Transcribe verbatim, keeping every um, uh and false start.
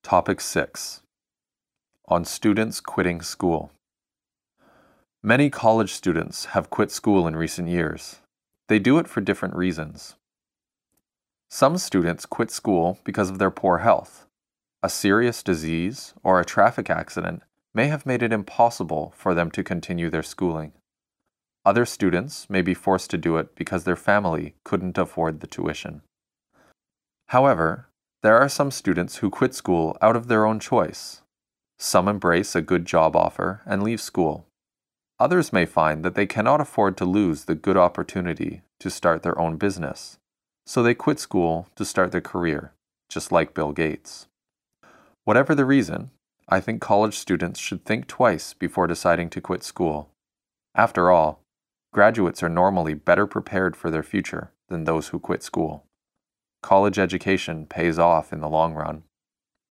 Topic six. On students quitting school. Many college students have quit school in recent years. They do it for different reasons. Some students quit school because of their poor health. A serious disease or a traffic accident may have made it impossible for them to continue their schooling. Other students may be forced to do it because their family couldn't afford the tuition. However, there are some students who quit school out of their own choice. Some embrace a good job offer and leave school. Others may find that they cannot afford to lose the good opportunity to start their own business, so they quit school to start their career, just like Bill Gates. Whatever the reason, I think college students should think twice before deciding to quit school. After all, graduates are normally better prepared for their future than those who quit school. College education pays off in the long run.